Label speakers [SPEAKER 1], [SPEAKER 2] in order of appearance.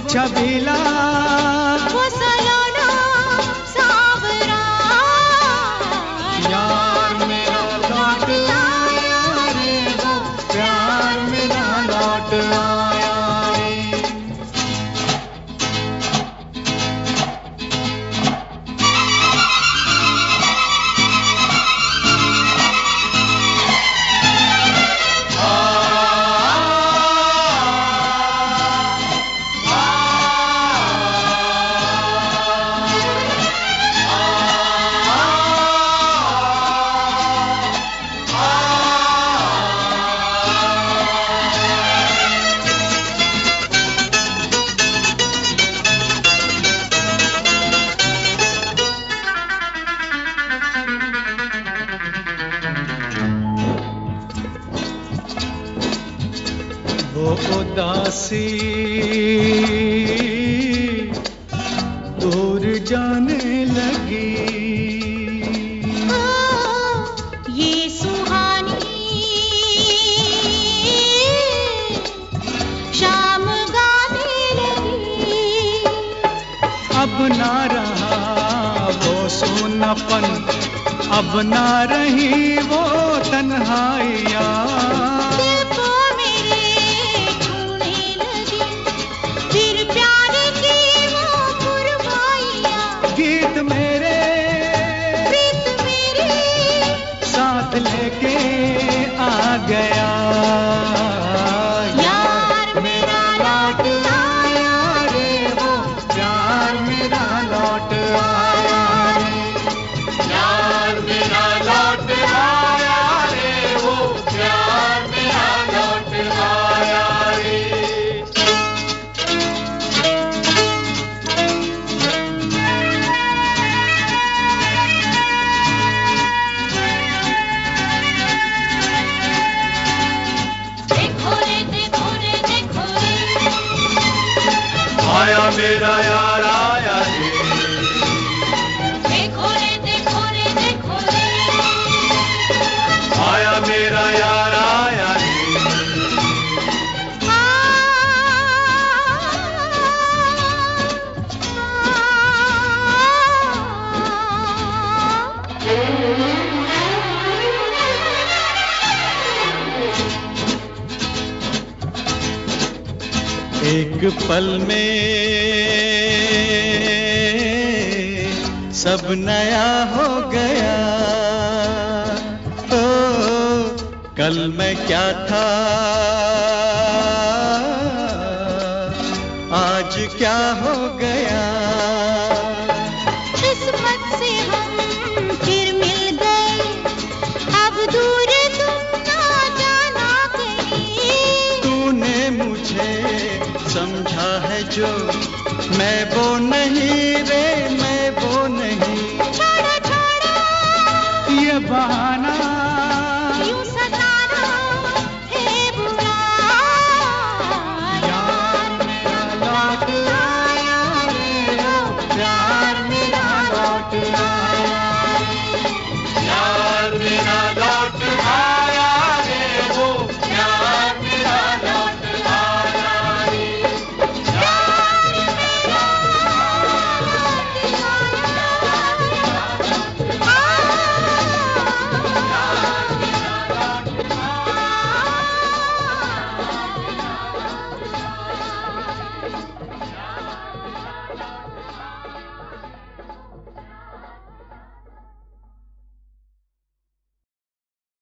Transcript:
[SPEAKER 1] छबीला
[SPEAKER 2] वो सलोना सावरा,
[SPEAKER 1] यार मेरा लौट आया रे, वो प्यार मेरा लौट आया रे। वो उदासी दूर जाने लगी,
[SPEAKER 2] ये सुहानी शाम गाने लगी।
[SPEAKER 1] अब ना रहा वो सूनापन, अब ना रही वो तन्हाइयाँ।
[SPEAKER 2] दिल को मेरे छूने लगी, फिर प्यार की वो कुर्बानियाँ।
[SPEAKER 1] गीत मेरे
[SPEAKER 2] प्रीत मेरी
[SPEAKER 1] साथ लेके आ गया,
[SPEAKER 2] यार मेरा लौट
[SPEAKER 1] आया रे, वो प्यार मेरा लौट आया रे। यार मेरा लौट आया रे, वो प्यार मेरा लौट आया रे।
[SPEAKER 2] देखो रे देखो रे देखो रे,
[SPEAKER 1] आया मेरा यार आया रे,
[SPEAKER 2] देखो रे देखो रे देखो रे,
[SPEAKER 1] आया मेरा यार आया रे। एक पल में सब नया हो गया, ओ कल मैं क्या था आज क्या हो गया।
[SPEAKER 2] किस्मत से हम फिर मिल गए, अब दूर तुम ना जाना कहीं।
[SPEAKER 1] तूने मुझे समझा है जो, मैं वो नहीं रे, मैं वो नहीं।
[SPEAKER 2] छोड़ो छोड़ो
[SPEAKER 1] ये बहाना
[SPEAKER 2] यूं सताना है बुरा,
[SPEAKER 1] यार मेरा लौट आया रे, वो प्यार मेरा लौट आया रे। यार मेरा